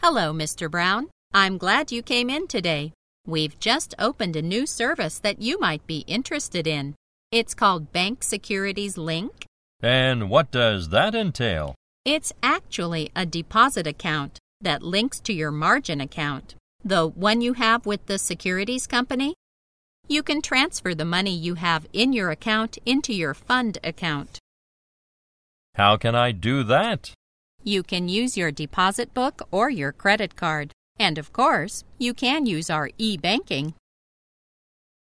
Hello, Mr. Brown. I'm glad you came in today. We've just opened a new service that you might be interested in. It's called Bank Securities Link. And what does that entail? It's actually a deposit account that links to your margin account, the one you have with the securities company. You can transfer the money you have in your account into your fund account. How can I do that? You can use your deposit book or your credit card. And of course, you can use our e-banking.